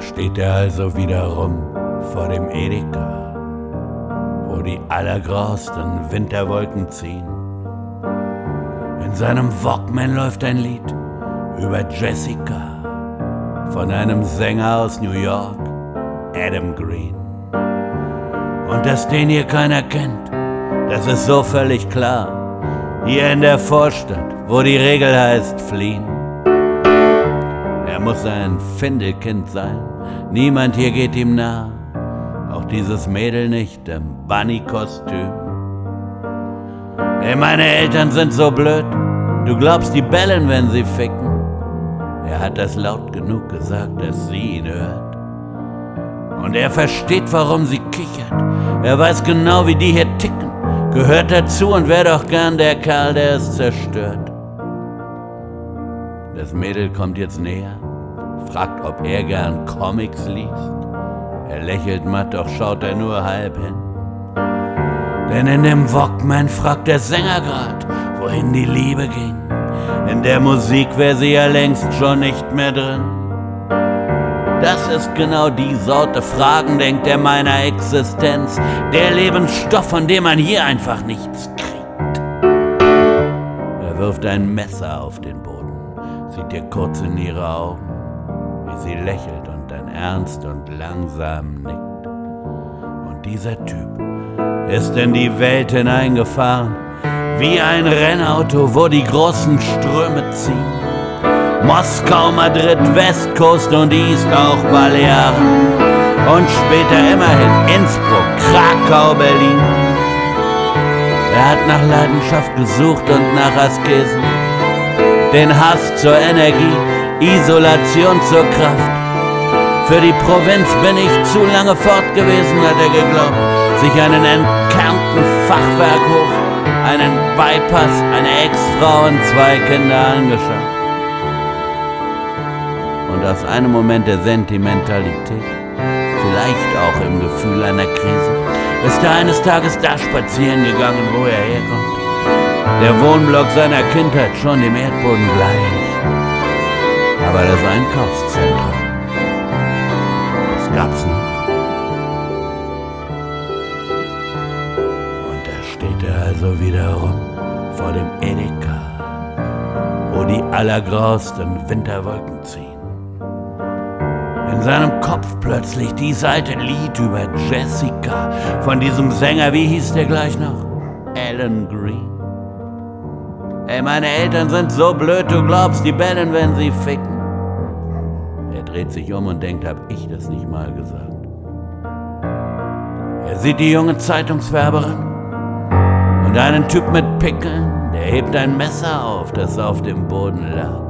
steht er also wiederum vor dem Edeka, wo die allergrausten Winterwolken ziehen. In seinem Walkman läuft ein Lied über Jessica von einem Sänger aus New York, Adam Green. Und dass den hier keiner kennt, das ist so völlig klar. Hier in der Vorstadt, wo die Regel heißt fliehen. Er muss ein Findelkind sein, niemand hier geht ihm nah. Auch dieses Mädel nicht im Bunny-Kostüm. Ey, meine Eltern sind so blöd, du glaubst, die bellen, wenn sie ficken. Er hat das laut genug gesagt, dass sie ihn hört. Und er versteht, warum sie kichert. Er weiß genau, wie die hier ticken. Gehört dazu und wär doch gern der Kerl, der es zerstört. Das Mädel kommt jetzt näher, fragt, ob er gern Comics liest. Er lächelt matt, doch schaut er nur halb hin. Denn in dem Walkman fragt der Sänger grad, wohin die Liebe ging. In der Musik wär sie ja längst schon nicht mehr drin. Das ist genau die Sorte Fragen, denkt er, meiner Existenz. Der Lebensstoff, von dem man hier einfach nichts kriegt. Er wirft ein Messer auf den Boden, sieht ihr kurz in ihre Augen, wie sie lächelt und dann ernst und langsam nickt. Und dieser Typ ist in die Welt hineingefahren, wie ein Rennauto, wo die großen Ströme ziehen. Moskau, Madrid, Westcoast und East, auch Balearen. Und später immerhin Innsbruck, Krakau, Berlin. Er hat nach Leidenschaft gesucht und nach Askesen. Den Hass zur Energie, Isolation zur Kraft. Für die Provinz bin ich zu lange fort gewesen, hat er geglaubt. Sich einen entkernten Fachwerkhof, einen Bypass, eine Ex-Frau und 2 Kinder angeschafft. Und aus einem Moment der Sentimentalität, vielleicht auch im Gefühl einer Krise, ist er eines Tages da spazieren gegangen, wo er herkommt. Der Wohnblock seiner Kindheit, schon dem Erdboden gleich. Aber das Einkaufszentrum, das gab's noch. Und da steht er also wiederum vor dem Edeka, wo die allergrausten Winterwolken ziehen. In seinem Kopf plötzlich dieses alte Lied über Jessica von diesem Sänger, wie hieß der gleich noch? Alan Green. Ey, meine Eltern sind so blöd, du glaubst, die bellen, wenn sie ficken. Er dreht sich um und denkt, hab ich das nicht mal gesagt? Er sieht die junge Zeitungswerberin und einen Typ mit Pickeln, der hebt ein Messer auf, das auf dem Boden lag.